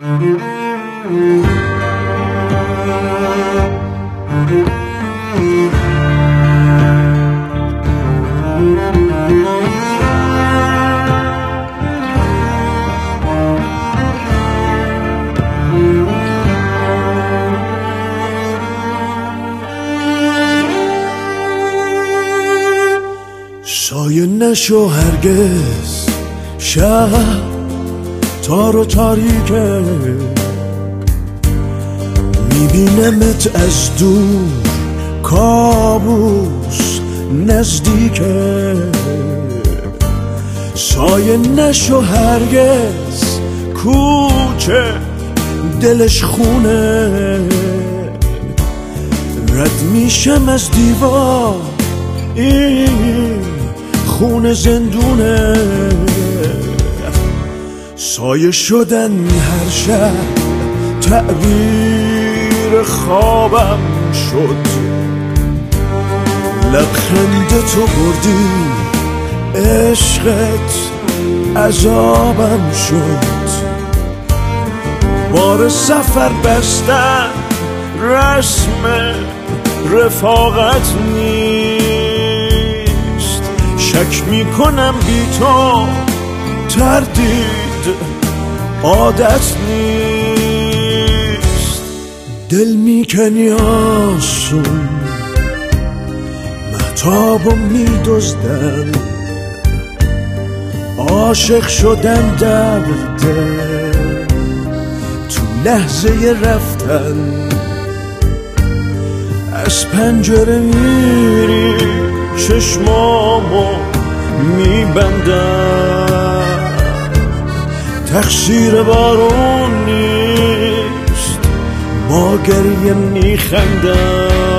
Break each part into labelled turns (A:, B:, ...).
A: سایه نشو هرگز شب تار و تاریکه، میبینمت از دور کابوس نزدیکه. سایه نشو هرگز کوچه دلش خونه، رد میشم از دیوار این خونه زندونه. سایه شدن هر شب تعبیر خوابم شد، لبخند تو بردی عشقت عذابم شد. بار سفر بستن رسم رفاقت نیست، شک میکنم بی تو تردید عادت نیست. دل میکنی آسون مهتابو میدزدن، عاشق شدن درده تو لحظه رفتن. از پنجره میری چشمامو میبندم، تقصیر بارون نیست با گریه میخندم.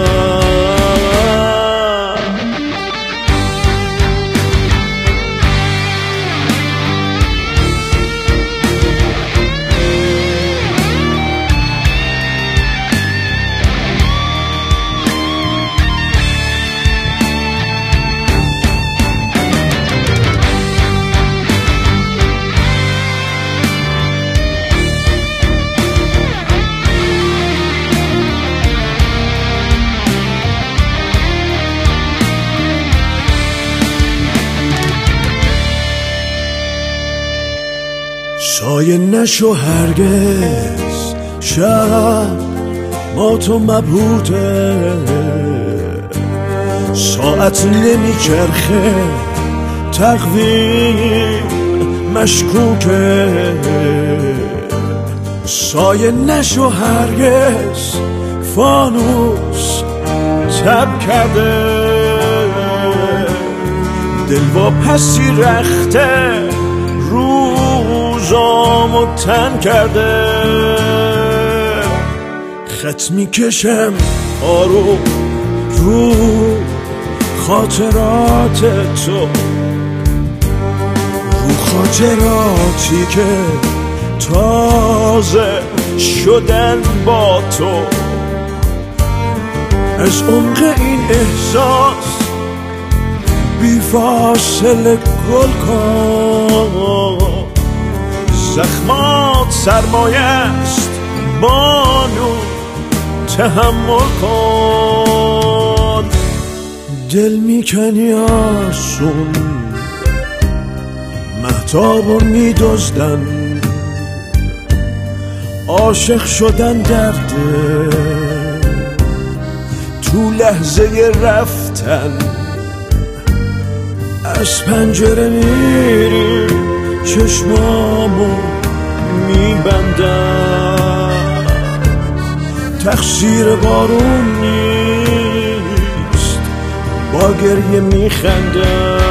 A: سایه نشو هرگز شب ما تو مبهوته، ساعت نمیچرخه تقویم مشکوکه. سایه نشو هرگز فانوس تب کرده، دل با پسی رخته روزامو تن کرده. خط میکشم آروم رو خاطرات تو، رو خاطراتی که تازه شدن با تو. از عمق این احساس بی فاصله گل کن، زخمات سرمایه است بانو تحمل کن. دل میکنی آسون مهتابو میدزدن، عاشق شدن درده تو لحظه رفتن. از پنجره میری چشمامو میبندم، تقصیر بارون نیست با گریه میخندم.